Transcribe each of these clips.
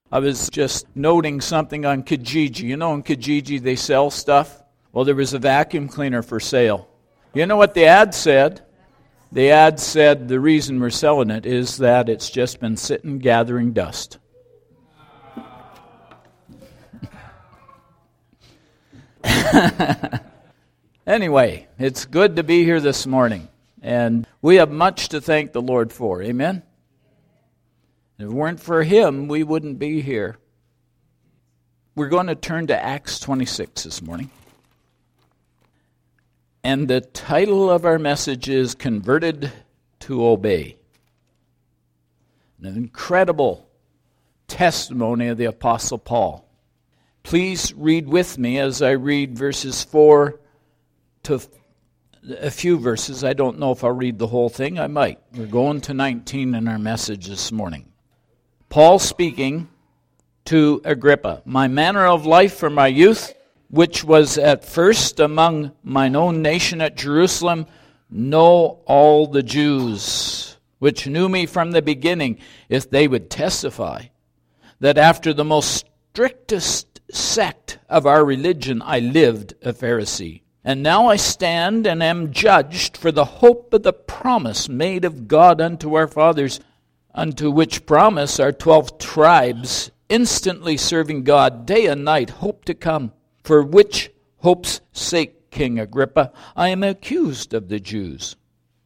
I was just noting something on Kijiji. You know, on Kijiji they sell stuff? Well, there was a vacuum cleaner for sale. You know what the ad said? The ad said the reason we're selling it is that it's just been sitting gathering dust. Anyway, it's good to be here this morning. And we have much to thank the Lord for. Amen? If it weren't for Him, we wouldn't be here. We're going to turn to Acts 26 this morning. And the title of our message is Converted to Obey. An incredible testimony of the Apostle Paul. Please read with me as I read verses 4 to a few verses. I don't know if I'll read the whole thing. I might. We're going to 19 in our message this morning. Paul speaking to Agrippa, my manner of life from my youth, which was at first among mine own nation at Jerusalem, know all the Jews, which knew me from the beginning, if they would testify, that after the most strictest sect of our religion I lived a Pharisee. And now I stand and am judged for the hope of the promise made of God unto our fathers, unto which promise our 12 tribes, instantly serving God day and night, hope to come. For which hope's sake, King Agrippa, I am accused of the Jews.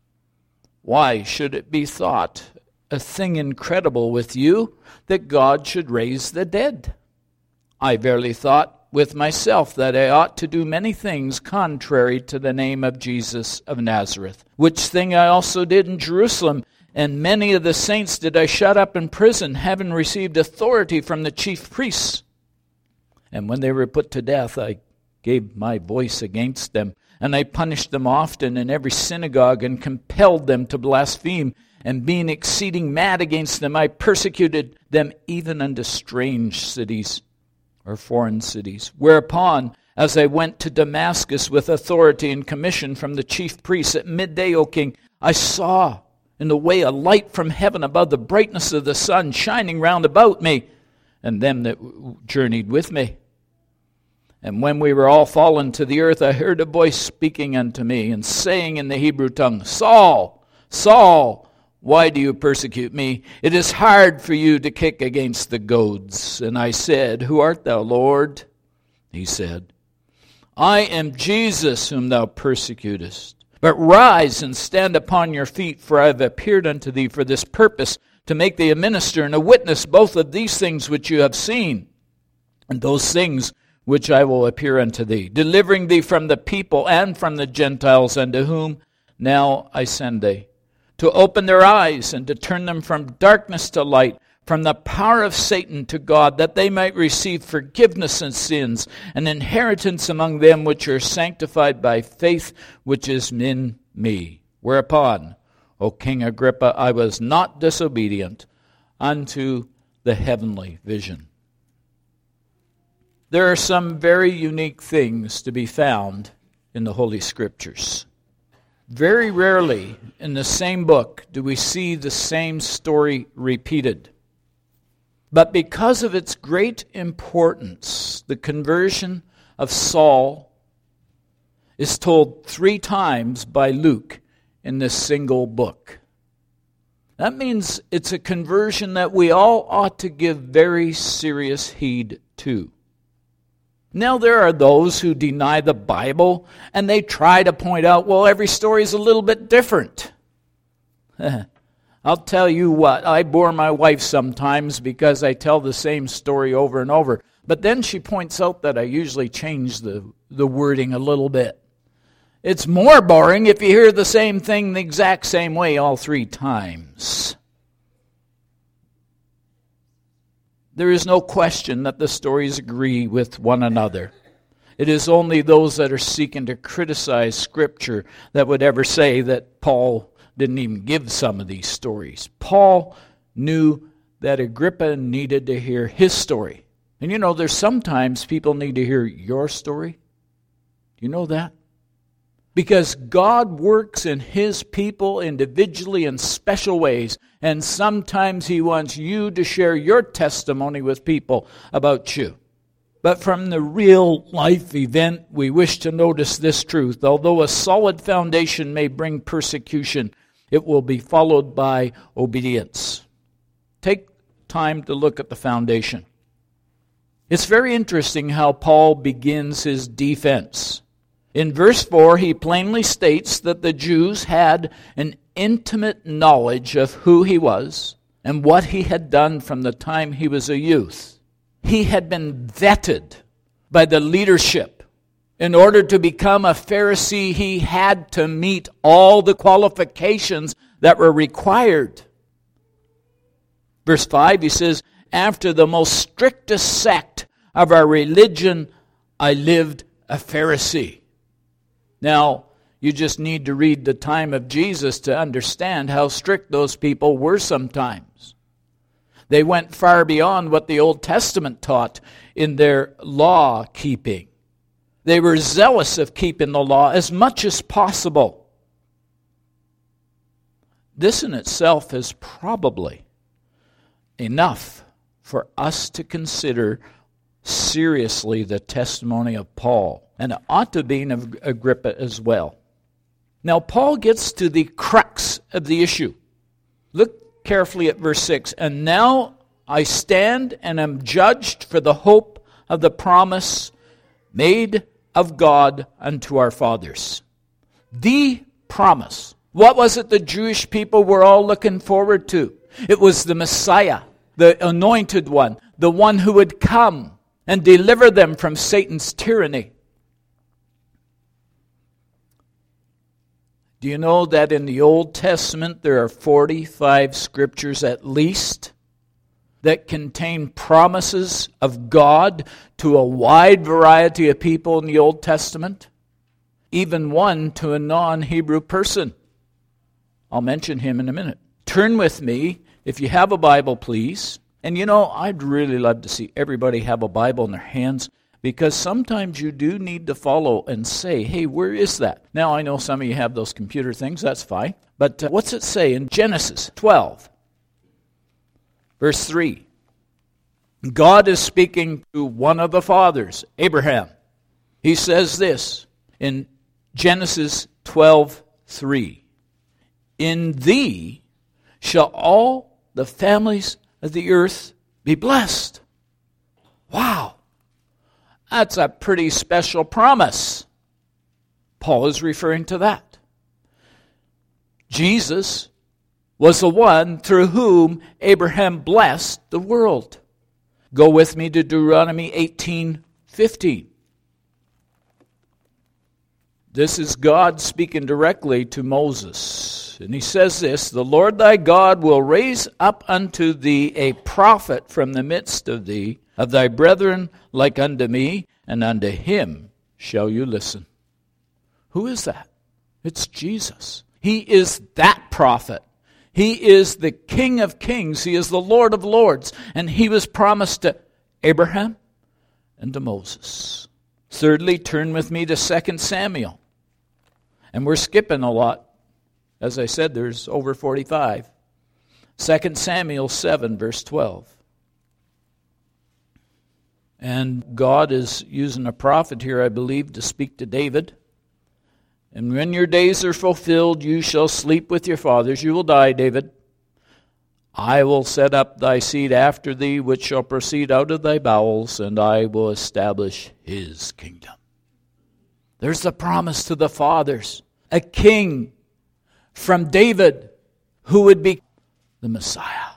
Why should it be thought a thing incredible with you that God should raise the dead? I verily thought with myself that I ought to do many things contrary to the name of Jesus of Nazareth, which thing I also did in Jerusalem, and many of the saints did I shut up in prison, having received authority from the chief priests. And when they were put to death, I gave my voice against them, and I punished them often in every synagogue, and compelled them to blaspheme. And being exceeding mad against them, I persecuted them even unto strange cities, or foreign cities. Whereupon, as I went to Damascus with authority and commission from the chief priests at midday, O king, I saw in the way a light from heaven above the brightness of the sun shining round about me, and them that journeyed with me. And when we were all fallen to the earth, I heard a voice speaking unto me, and saying in the Hebrew tongue, Saul, Saul, why do you persecute me? It is hard for you to kick against the goads. And I said, Who art thou, Lord? He said, I am Jesus whom thou persecutest. But rise and stand upon your feet, for I have appeared unto thee for this purpose, to make thee a minister and a witness both of these things which you have seen, and those things which I will appear unto thee, delivering thee from the people and from the Gentiles, unto whom now I send thee, to open their eyes and to turn them from darkness to light, from the power of Satan to God, that they might receive forgiveness of sins, and inheritance among them which are sanctified by faith which is in me. Whereupon, O King Agrippa, I was not disobedient unto the heavenly vision. There are some very unique things to be found in the Holy Scriptures. Very rarely in the same book do we see the same story repeated. But because of its great importance, the conversion of Saul is told 3 times by Luke in this single book. That means it's a conversion that we all ought to give very serious heed to. Now there are those who deny the Bible, and they try to point out, well, every story is a little bit different. I'll tell you what, I bore my wife sometimes because I tell the same story over and over. But then she points out that I usually change the wording a little bit. It's more boring if you hear the same thing the exact same way all 3 times. There is no question that the stories agree with one another. It is only those that are seeking to criticize Scripture that would ever say that Paul didn't even give some of these stories. Paul knew that Agrippa needed to hear his story. And you know, there's sometimes people need to hear your story. You know that? Because God works in His people individually in special ways. And sometimes He wants you to share your testimony with people about you. But from the real life event, we wish to notice this truth. Although a solid foundation may bring persecution, it will be followed by obedience. Take time to look at the foundation. It's very interesting how Paul begins his defense. In verse 4, he plainly states that the Jews had an intimate knowledge of who he was and what he had done from the time he was a youth. He had been vetted by the leadership. In order to become a Pharisee, he had to meet all the qualifications that were required. Verse 5, he says, after the most strictest sect of our religion, I lived a Pharisee. Now, you just need to read the time of Jesus to understand how strict those people were sometimes. They went far beyond what the Old Testament taught in their law keeping. They were zealous of keeping the law as much as possible. This in itself is probably enough for us to consider seriously the testimony of Paul. And it ought to be in Agrippa as well. Now, Paul gets to the crux of the issue. Look carefully at verse 6. And now I stand and am judged for the hope of the promise made of God unto our fathers. The promise. What was it the Jewish people were all looking forward to? It was the Messiah, the anointed one, the one who would come and deliver them from Satan's tyranny. Do you know that in the Old Testament there are 45 scriptures at least that contain promises of God to a wide variety of people in the Old Testament? Even one to a non-Hebrew person. I'll mention him in a minute. Turn with me, if you have a Bible, please. And you know, I'd really love to see everybody have a Bible in their hands, because sometimes you do need to follow and say, hey, where is that? Now, I know some of you have those computer things, that's fine. But what's it say in Genesis 12, verse 3? God is speaking to one of the fathers, Abraham. He says this in Genesis 12:3. In thee shall all the families of the earth be blessed. Wow. That's a pretty special promise. Paul is referring to that. Jesus was the one through whom Abraham blessed the world. Go with me to Deuteronomy 18:15. This is God speaking directly to Moses. And he says this, the Lord thy God will raise up unto thee a prophet from the midst of thee, of thy brethren like unto me, and unto him shall you listen. Who is that? It's Jesus. He is that prophet. He is the King of kings. He is the Lord of lords. And he was promised to Abraham and to Moses. Thirdly, turn with me to 2 Samuel. And we're skipping a lot. As I said, there's over 45. 2 Samuel 7, verse 12. And God is using a prophet here, I believe, to speak to David. And when your days are fulfilled, you shall sleep with your fathers. You will die, David. I will set up thy seed after thee, which shall proceed out of thy bowels, and I will establish his kingdom. There's the promise to the fathers. A king from David who would be the Messiah.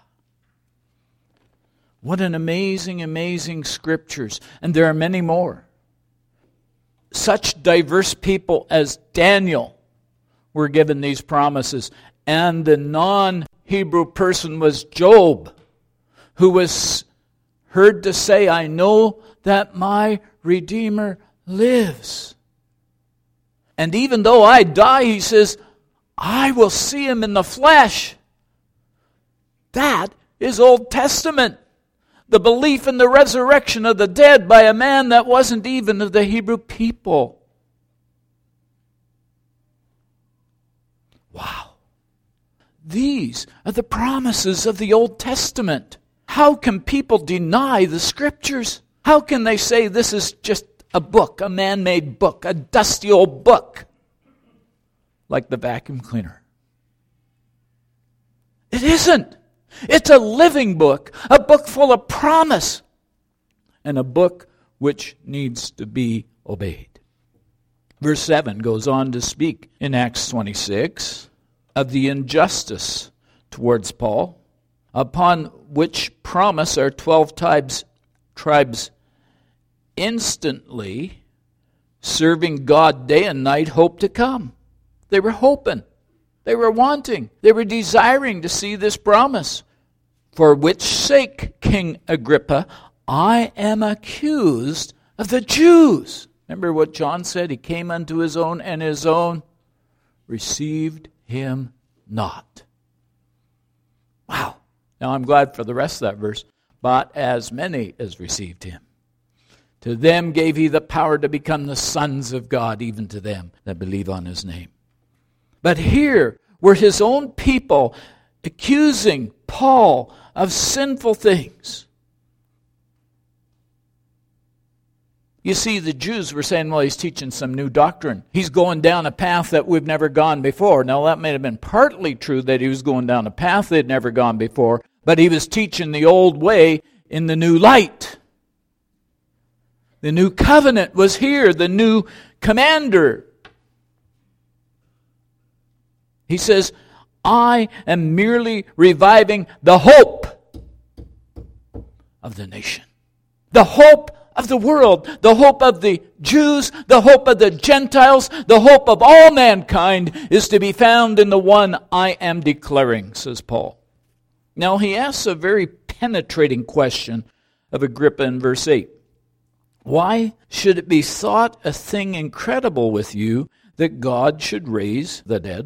What an amazing, amazing scriptures. And there are many more. Such diverse people as Daniel were given these promises. And the non-Hebrew person was Job, who was heard to say, I know that my Redeemer lives. And even though I die, he says, I will see him in the flesh. That is Old Testament. The belief in the resurrection of the dead by a man that wasn't even of the Hebrew people. These are the promises of the Old Testament. How can people deny the Scriptures? How can they say this is just a book, a man-made book, a dusty old book, like the vacuum cleaner? It isn't. It's a living book, a book full of promise, and a book which needs to be obeyed. Verse 7 goes on to speak in Acts 26 of the injustice towards Paul, upon which promise our 12 tribes instantly, serving God day and night, hope to come. They were hoping. They were wanting. They were desiring to see this promise. For which sake, King Agrippa, I am accused of the Jews. Remember what John said? He came unto his own, and his own received him not. Wow. Now I'm glad for the rest of that verse. But as many as received him, to them gave he the power to become the sons of God, even to them that believe on his name. But here were his own people accusing Paul of sinful things. You see, the Jews were saying, well, he's teaching some new doctrine. He's going down a path that we've never gone before. Now, that may have been partly true that he was going down a path they'd never gone before, but he was teaching the old way in the new light. The new covenant was here, the new commander. He says, I am merely reviving the hope of the nation. The hope of the world. The hope of the Jews. The hope of the Gentiles. The hope of all mankind is to be found in the one I am declaring, says Paul. Now he asks a very penetrating question of Agrippa in verse 8. Why should it be thought a thing incredible with you that God should raise the dead?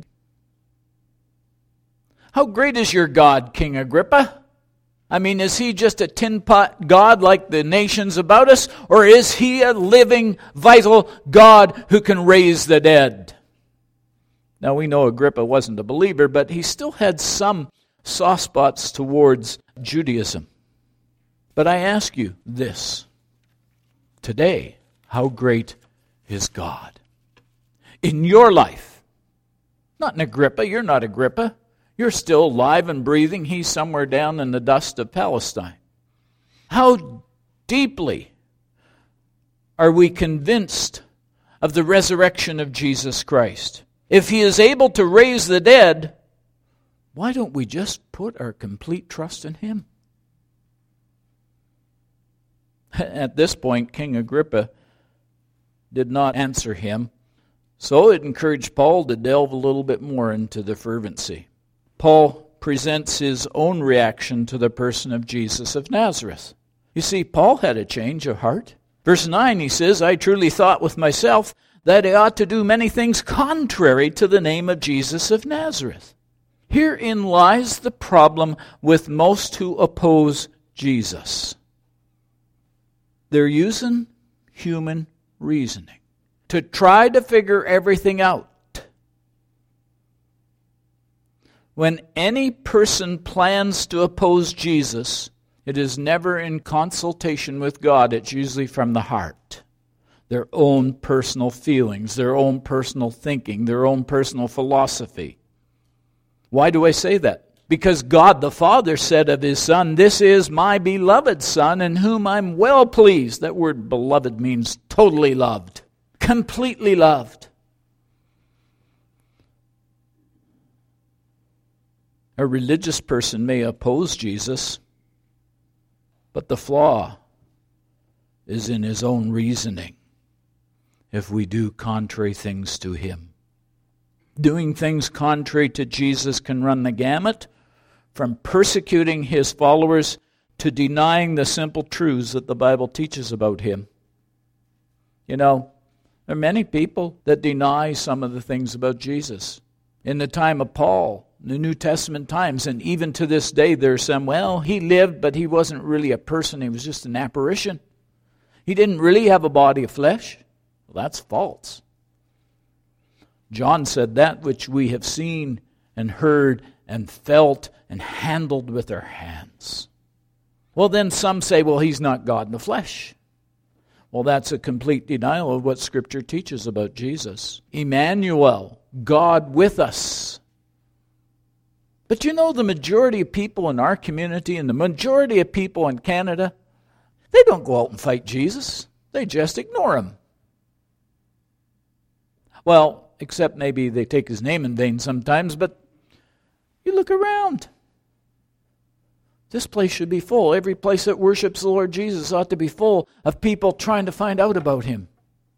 How great is your God, King Agrippa? I mean, is he just a tin pot God like the nations about us? Or is he a living, vital God who can raise the dead? Now we know Agrippa wasn't a believer, but he still had some soft spots towards Judaism. But I ask you this. Today, how great is God? In your life. Not in Agrippa. You're not Agrippa. You're still alive and breathing. He's somewhere down in the dust of Palestine. How deeply are we convinced of the resurrection of Jesus Christ? If he is able to raise the dead, why don't we just put our complete trust in him? At this point, King Agrippa did not answer him, so it encouraged Paul to delve a little bit more into the fervency. Paul presents his own reaction to the person of Jesus of Nazareth. You see, Paul had a change of heart. Verse 9, he says, I truly thought with myself that I ought to do many things contrary to the name of Jesus of Nazareth. Herein lies the problem with most who oppose Jesus. They're using human reasoning to try to figure everything out. When any person plans to oppose Jesus, it is never in consultation with God. It's usually from the heart. Their own personal feelings, their own personal thinking, their own personal philosophy. Why do I say that? Because God the Father said of his Son, this is my beloved Son in whom I'm well pleased. That word beloved means totally loved, completely loved. A religious person may oppose Jesus, but the flaw is in his own reasoning if we do contrary things to him. Doing things contrary to Jesus can run the gamut from persecuting his followers to denying the simple truths that the Bible teaches about him. You know, there are many people that deny some of the things about Jesus. In the time of Paul, the New Testament times, and even to this day, there's some, well, he lived, but he wasn't really a person. He was just an apparition. He didn't really have a body of flesh. Well, that's false. John said, that which we have seen and heard and felt and handled with their hands. Well, then some say, well, he's not God in the flesh. Well, that's a complete denial of what Scripture teaches about Jesus. Emmanuel, God with us. But you know, the majority of people in our community and the majority of people in Canada, they don't go out and fight Jesus. They just ignore him. Well, except maybe they take his name in vain sometimes, but you look around. This place should be full. Every place that worships the Lord Jesus ought to be full of people trying to find out about him.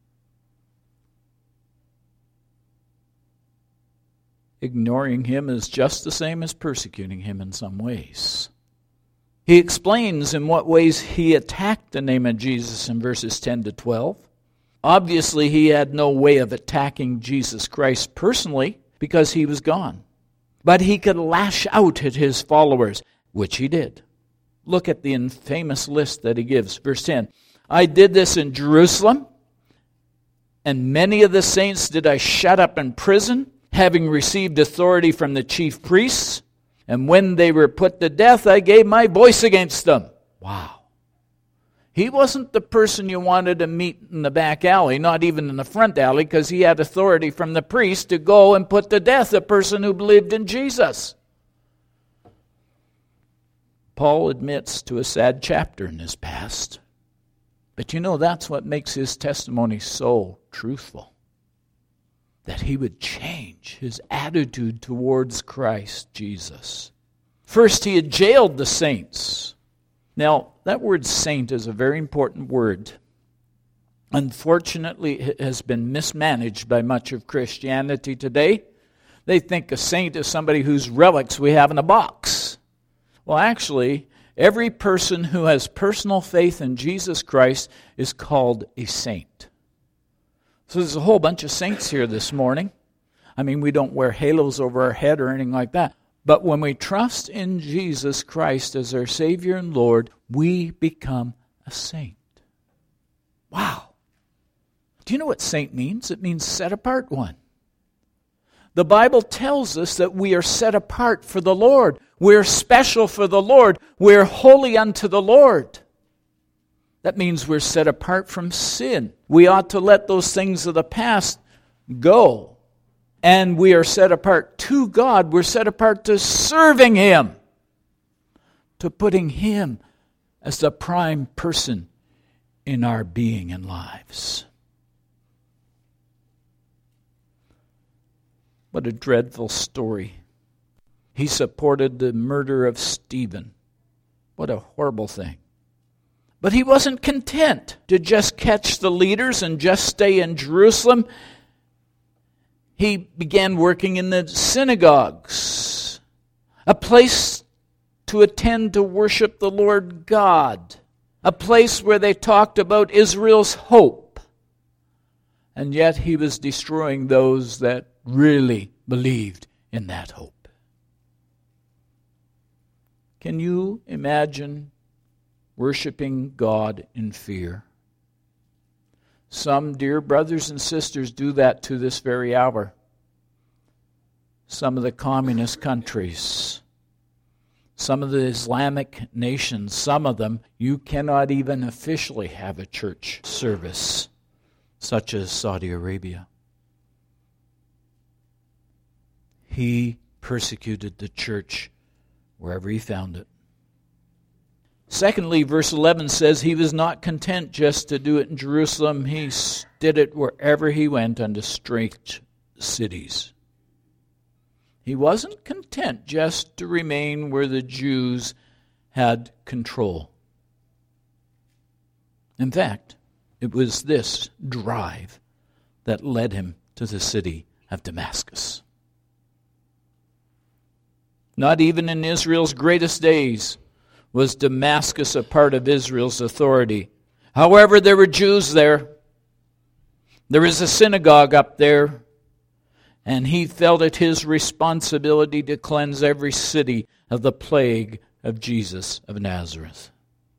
Ignoring him is just the same as persecuting him in some ways. He explains in what ways he attacked the name of Jesus in verses 10 to 12. Obviously, he had no way of attacking Jesus Christ personally because he was gone. But he could lash out at his followers, which he did. Look at the infamous list that he gives. Verse 10, I did this in Jerusalem, and many of the saints did I shut up in prison, having received authority from the chief priests. And when they were put to death, I gave my voice against them. Wow. He wasn't the person you wanted to meet in the back alley, not even in the front alley, because he had authority from the priest to go and put to death a person who believed in Jesus. Paul admits to a sad chapter in his past. But you know, that's what makes his testimony so truthful. That he would change his attitude towards Christ Jesus. First, he had jailed the saints. Now, that word saint is a very important word. Unfortunately, it has been mismanaged by much of Christianity today. They think a saint is somebody whose relics we have in a box. Well, actually, every person who has personal faith in Jesus Christ is called a saint. So there's a whole bunch of saints here this morning. I mean, we don't wear halos over our head or anything like that. But when we trust in Jesus Christ as our Savior and Lord, we become a saint. Wow. Do you know what saint means? It means set apart one. The Bible tells us that we are set apart for the Lord. We're special for the Lord. We're holy unto the Lord. That means we're set apart from sin. We ought to let those things of the past go. And we are set apart to God. We're set apart to serving him. To putting him as the prime person in our being and lives. What a dreadful story. He supported the murder of Stephen. What a horrible thing. But he wasn't content to just catch the leaders and just stay in Jerusalem. He began working in the synagogues, a place to attend to worship the Lord God, a place where they talked about Israel's hope. And yet he was destroying those that really believed in that hope. Can you imagine worshiping God in fear? Some dear brothers and sisters do that to this very hour. Some of the communist countries, some of the Islamic nations, some of them, you cannot even officially have a church service, such as Saudi Arabia. He persecuted the church wherever he found it. Secondly, verse 11 says he was not content just to do it in Jerusalem. He did it wherever he went unto strange cities. He wasn't content just to remain where the Jews had control. In fact, it was this drive that led him to the city of Damascus. Not even in Israel's greatest days was Damascus a part of Israel's authority. However, there were Jews there. There was a synagogue up there. And he felt it his responsibility to cleanse every city of the plague of Jesus of Nazareth.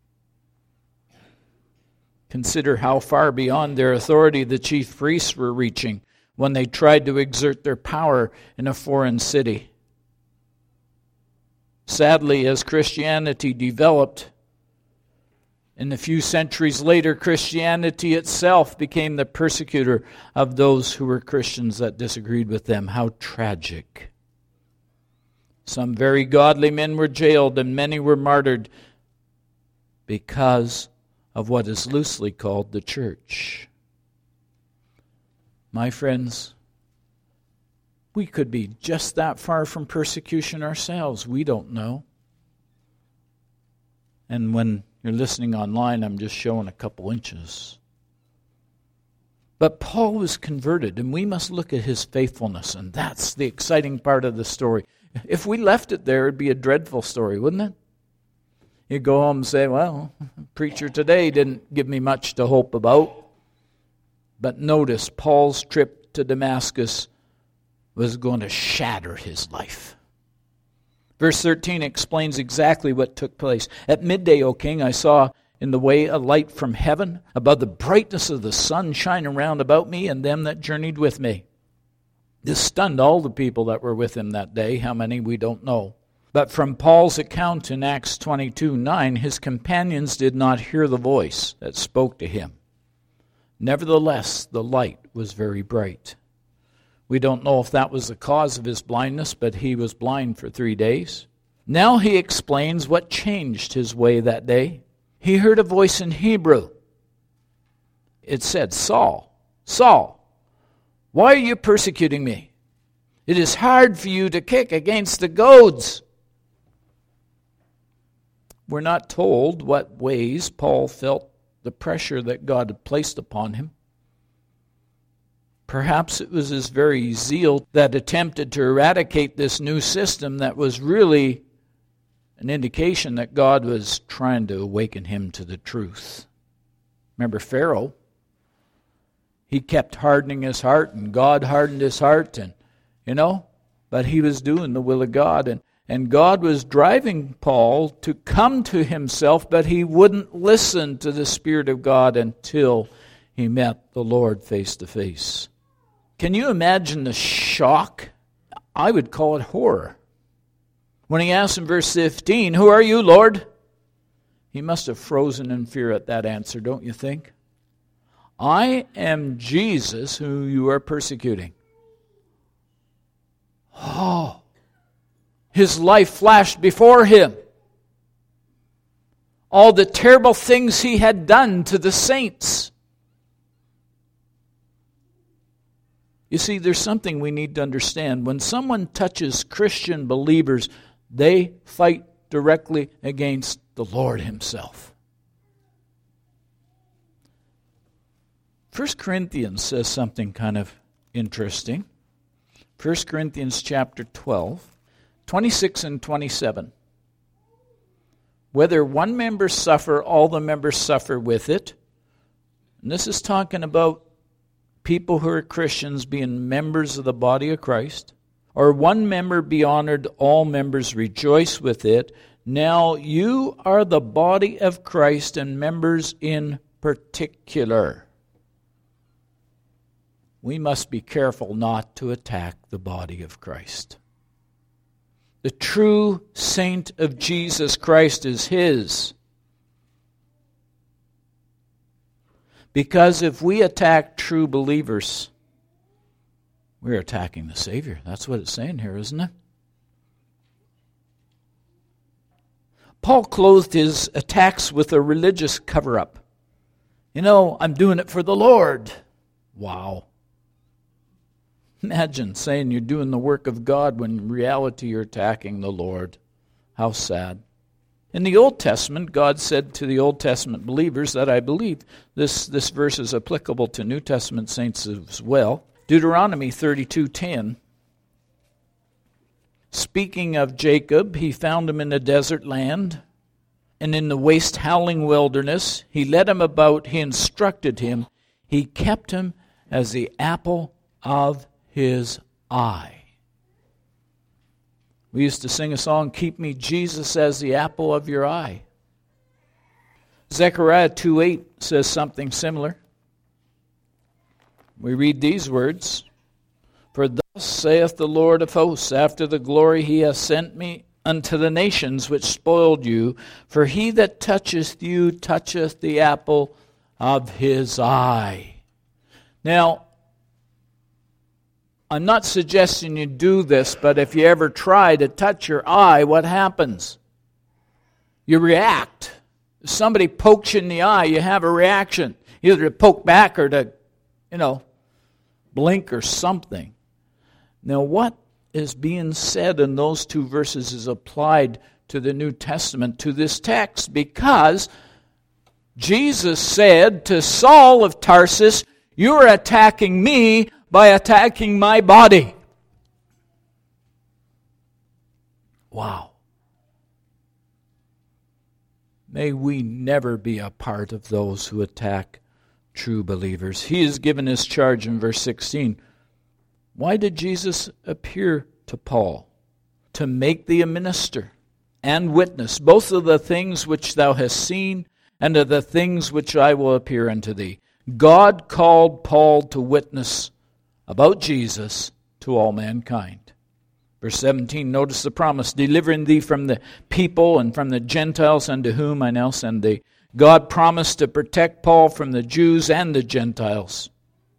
Consider how far beyond their authority the chief priests were reaching when they tried to exert their power in a foreign city. Sadly, as Christianity developed, in a few centuries later, Christianity itself became the persecutor of those who were Christians that disagreed with them. How tragic. Some very godly men were jailed and many were martyred because of what is loosely called the church. My friends, we could be just that far from persecution ourselves. We don't know. And when you're listening online, I'm just showing a couple inches. But Paul was converted, and we must look at his faithfulness, and that's the exciting part of the story. If we left it there, it'd be a dreadful story, wouldn't it? You'd go home and say, well, preacher today didn't give me much to hope about. But notice, Paul's trip to Damascus was going to shatter his life. Verse 13 explains exactly what took place. At midday, O king, I saw in the way a light from heaven, above the brightness of the sun, shine around about me and them that journeyed with me. This stunned all the people that were with him that day. How many, we don't know. But from Paul's account in Acts 22:9, his companions did not hear the voice that spoke to him. Nevertheless, the light was very bright. We don't know if that was the cause of his blindness, but he was blind for 3 days. Now he explains what changed his way that day. He heard a voice in Hebrew. It said, Saul, Saul, why are you persecuting me? It is hard for you to kick against the goads. We're not told what ways Paul felt the pressure that God had placed upon him. Perhaps it was his very zeal that attempted to eradicate this new system that was really an indication that God was trying to awaken him to the truth. Remember Pharaoh? He kept hardening his heart, and God hardened his heart, and but he was doing the will of God, and God was driving Paul to come to himself, but he wouldn't listen to the Spirit of God until he met the Lord face to face. Can you imagine the shock? I would call it horror. When he asked in verse 15, who are you, Lord? He must have frozen in fear at that answer, don't you think? I am Jesus who you are persecuting. Oh, his life flashed before him. All the terrible things he had done to the saints. You see, there's something we need to understand. When someone touches Christian believers, they fight directly against the Lord himself. 1 Corinthians says something kind of interesting. 1 Corinthians chapter 12, 26 and 27. Whether one member suffer, all the members suffer with it. And this is talking about people who are Christians being members of the body of Christ. Or one member be honored, all members rejoice with it. Now you are the body of Christ and members in particular. We must be careful not to attack the body of Christ. The true saint of Jesus Christ is his. Because if we attack true believers, we're attacking the Savior. That's what it's saying here, isn't it? Paul clothed his attacks with a religious cover-up. I'm doing it for the Lord. Wow. Imagine saying you're doing the work of God when in reality you're attacking the Lord. How sad. In the Old Testament, God said to the Old Testament believers that I believe this verse is applicable to New Testament saints as well. Deuteronomy 32:10. Speaking of Jacob, he found him in a desert land, and in the waste howling wilderness. He led him about, he instructed him, he kept him as the apple of his eye. We used to sing a song, Keep Me, Jesus, as the apple of your eye. Zechariah 2:8 says something similar. We read these words, For thus saith the Lord of hosts, after the glory he hath sent me unto the nations which spoiled you, for he that toucheth you toucheth the apple of his eye. Now, I'm not suggesting you do this, but if you ever try to touch your eye, what happens? You react. If somebody pokes you in the eye, you have a reaction. Either to poke back or to, blink or something. Now, what is being said in those two verses is applied to the New Testament, to this text, because Jesus said to Saul of Tarsus, "You are attacking me by attacking my body." Wow. May we never be a part of those who attack true believers. He is given his charge in verse 16. Why did Jesus appear to Paul? To make thee a minister and witness, both of the things which thou hast seen and of the things which I will appear unto thee. God called Paul to witness about Jesus to all mankind. Verse 17, notice the promise, delivering thee from the people and from the Gentiles unto whom I now send thee. God promised to protect Paul from the Jews and the Gentiles.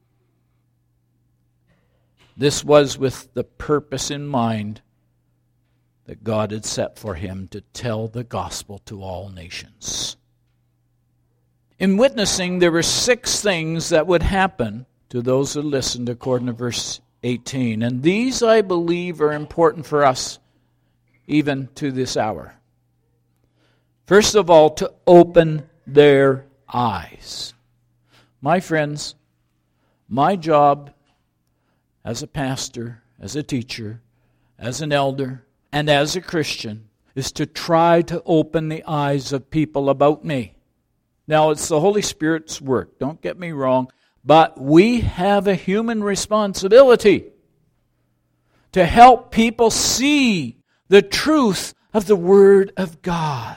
This was with the purpose in mind that God had set for him to tell the gospel to all nations. In witnessing, there were 6 things that would happen to those who listened, according to verse 18. And these, I believe, are important for us even to this hour. First of all, to open their eyes. My friends, my job as a pastor, as a teacher, as an elder, and as a Christian is to try to open the eyes of people about me. Now, it's the Holy Spirit's work, don't get me wrong, but we have a human responsibility to help people see the truth of the Word of God.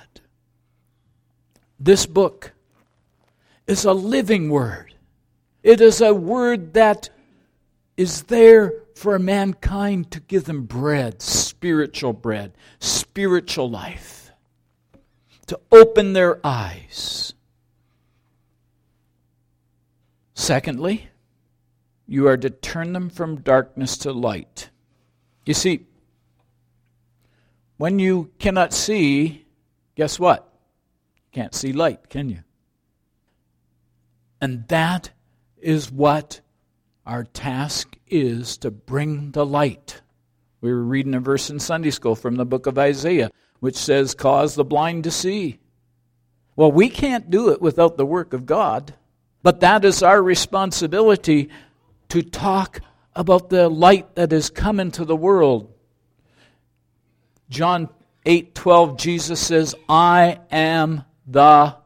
This book is a living Word. It is a Word that is there for mankind to give them bread, spiritual life, to open their eyes. Secondly, you are to turn them from darkness to light. You see, when you cannot see, guess what? You can't see light, can you? And that is what our task is, to bring the light. We were reading a verse in Sunday school from the book of Isaiah, which says, cause the blind to see. Well, we can't do it without the work of God, but that is our responsibility to talk about the light that has come into the world. John 8:12, Jesus says, I am the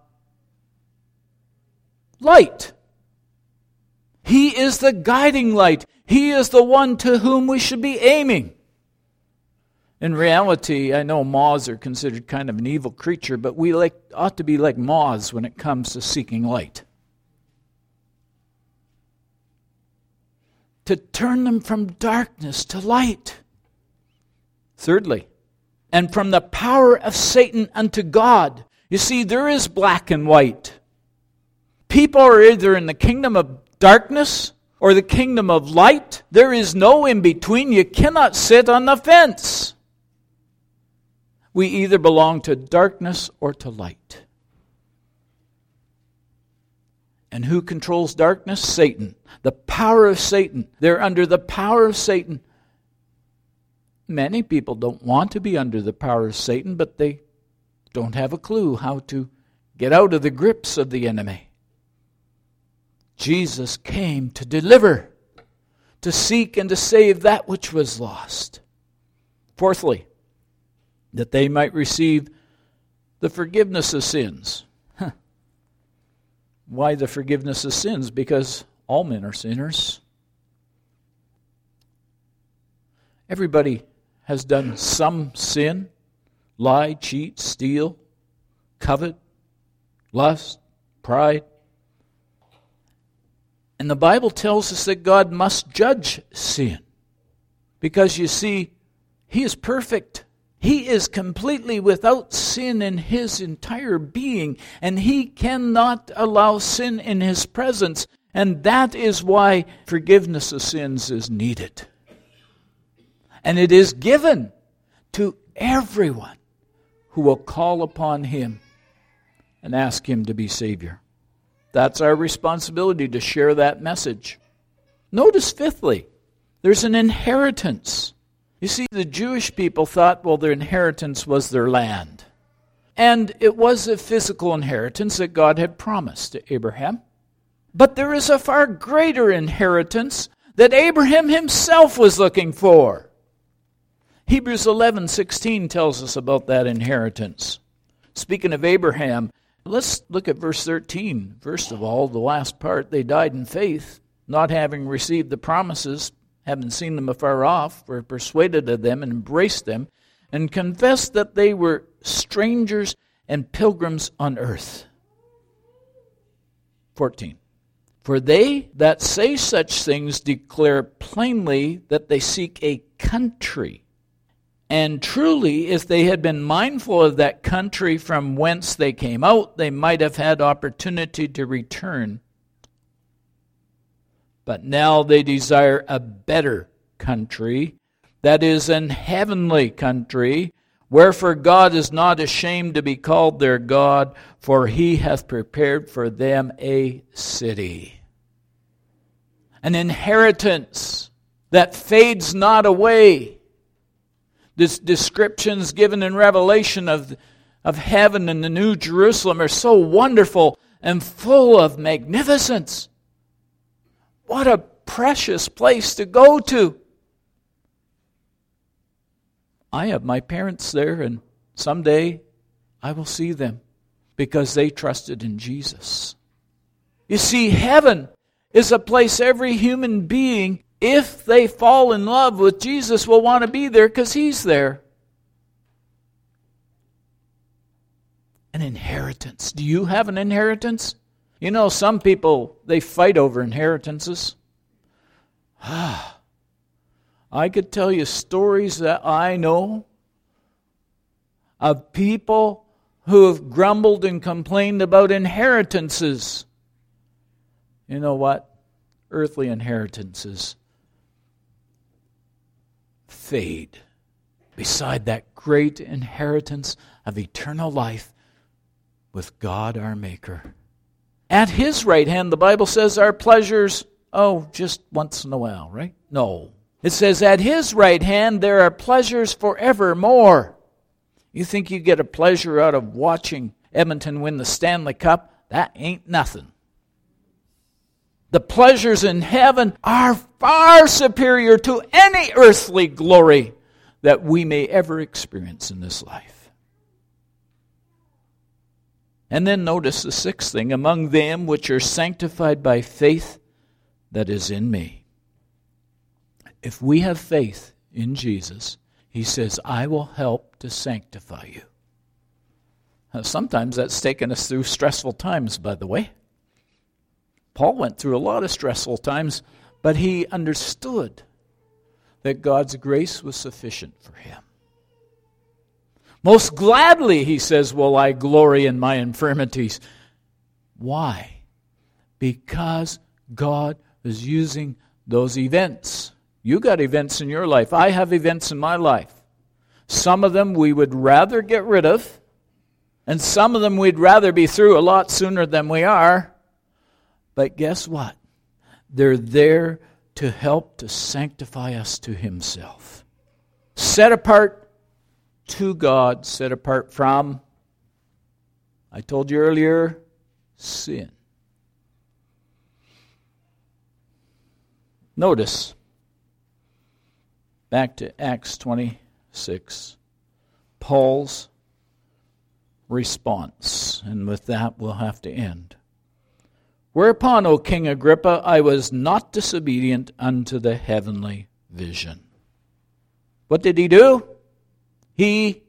light. He is the guiding light. He is the one to whom we should be aiming. In reality, I know moths are considered kind of an evil creature, but we ought to be like moths when it comes to seeking light. To turn them from darkness to light. Thirdly, and from the power of Satan unto God. You see, there is black and white. People are either in the kingdom of darkness or the kingdom of light. There is no in between. You cannot sit on the fence. We either belong to darkness or to light. And who controls darkness? Satan. The power of Satan. They're under the power of Satan. Many people don't want to be under the power of Satan, but they don't have a clue how to get out of the grips of the enemy. Jesus came to deliver, to seek and to save that which was lost. Fourthly, that they might receive the forgiveness of sins. Why the forgiveness of sins? Because all men are sinners. Everybody has done some sin. Lie, cheat, steal, covet, lust, pride. And the Bible tells us that God must judge sin. Because you see, He is perfect. He is completely without sin in his entire being, and he cannot allow sin in his presence. And that is why forgiveness of sins is needed. And it is given to everyone who will call upon him and ask him to be Savior. That's our responsibility, to share that message. Notice, fifthly, there's an inheritance. You see, the Jewish people thought, well, their inheritance was their land. And it was a physical inheritance that God had promised to Abraham. But there is a far greater inheritance that Abraham himself was looking for. Hebrews 11:16 tells us about that inheritance. Speaking of Abraham, let's look at verse 13. First of all, the last part, they died in faith, not having received the promises, having seen them afar off, were persuaded of them and embraced them, and confessed that they were strangers and pilgrims on earth. 14. For they that say such things declare plainly that they seek a country. And truly, if they had been mindful of that country from whence they came out, they might have had opportunity to return. But now they desire a better country, that is, an heavenly country, wherefore God is not ashamed to be called their God, for he hath prepared for them a city. An inheritance that fades not away. These descriptions given in Revelation of heaven and the New Jerusalem are so wonderful and full of magnificence. What a precious place to go to. I have my parents there, and someday I will see them because they trusted in Jesus. You see, heaven is a place every human being, if they fall in love with Jesus, will want to be there because he's there. An inheritance. Do you have an inheritance? You know, some people, they fight over inheritances. I could tell you stories that I know of people who have grumbled and complained about inheritances. You know what? Earthly inheritances fade beside that great inheritance of eternal life with God our Maker. At his right hand, the Bible says our pleasures, just once in a while, right? No. It says at his right hand there are pleasures forevermore. You think you get a pleasure out of watching Edmonton win the Stanley Cup? That ain't nothing. The pleasures in heaven are far superior to any earthly glory that we may ever experience in this life. And then notice the sixth thing, among them which are sanctified by faith that is in me. If we have faith in Jesus, he says, I will help to sanctify you. Now, sometimes that's taken us through stressful times, by the way. Paul went through a lot of stressful times, but he understood that God's grace was sufficient for him. Most gladly, he says, will I glory in my infirmities. Why? Because God is using those events. You got events in your life. I have events in my life. Some of them we would rather get rid of, and some of them we'd rather be through a lot sooner than we are. But guess what? They're there to help to sanctify us to himself. Set apart to God, set apart from, I told you earlier, sin. Notice, back to Acts 26, Paul's response. And with that, we'll have to end. Whereupon, O King Agrippa, I was not disobedient unto the heavenly vision. What did he do? He,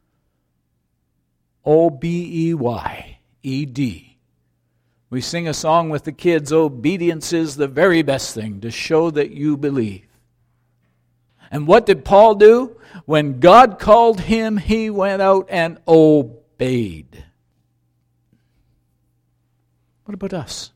O-B-E-Y-E-D. We sing a song with the kids, obedience is the very best thing to show that you believe. And what did Paul do? When God called him, he went out and obeyed. What about us?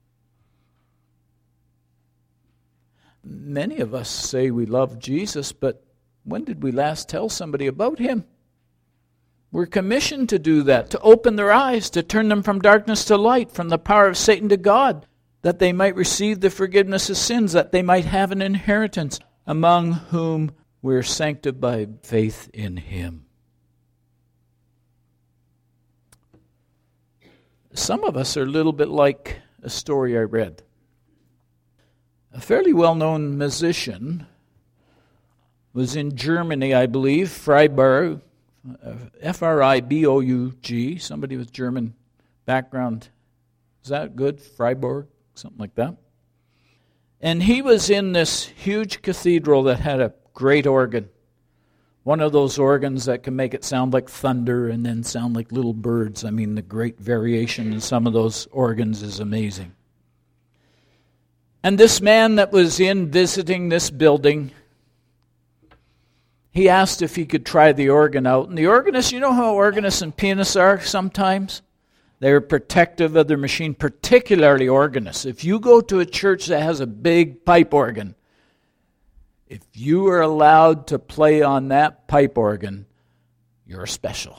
Many of us say we love Jesus, but when did we last tell somebody about him? We're commissioned to do that, to open their eyes, to turn them from darkness to light, from the power of Satan to God, that they might receive the forgiveness of sins, that they might have an inheritance, among whom we're sanctified by faith in him. Some of us are a little bit like a story I read. A fairly well-known musician was in Germany, I believe, Freiburg, F-R-I-B-O-U-G, somebody with German background. Is that good? Freiburg, something like that. And he was in this huge cathedral that had a great organ. One of those organs that can make it sound like thunder and then sound like little birds. I mean, the great variation in some of those organs is amazing. And this man that was in visiting this building, he asked if he could try the organ out. And the organist, you know how organists and pianists are sometimes? They're protective of their machine, particularly organists. If you go to a church that has a big pipe organ, if you are allowed to play on that pipe organ, you're special.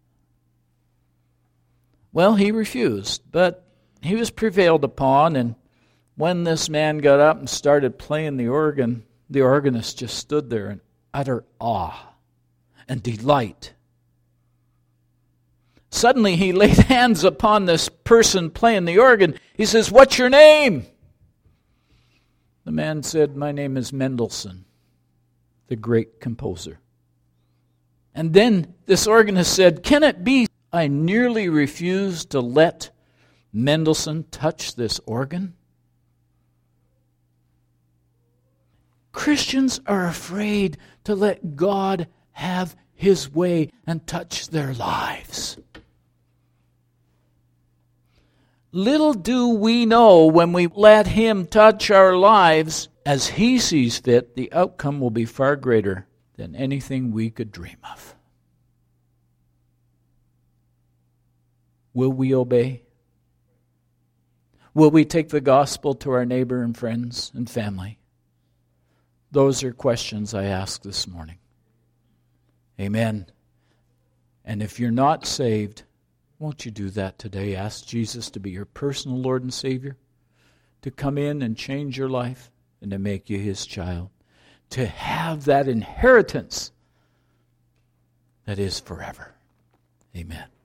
Well, he refused, but he was prevailed upon, and when this man got up and started playing the organ, the organist just stood there in utter awe and delight. Suddenly he laid hands upon this person playing the organ. He says, "What's your name?" The man said, "My name is Mendelssohn, the great composer." And then this organist said, "Can it be I nearly refused to let Mendelssohn touch this organ?" Christians are afraid to let God have his way and touch their lives. Little do we know, when we let him touch our lives as he sees fit, the outcome will be far greater than anything we could dream of. Will we obey? Will we take the gospel to our neighbor and friends and family? Those are questions I ask this morning. Amen. And if you're not saved, won't you do that today? Ask Jesus to be your personal Lord and Savior, to come in and change your life and to make you his child, to have that inheritance that is forever. Amen.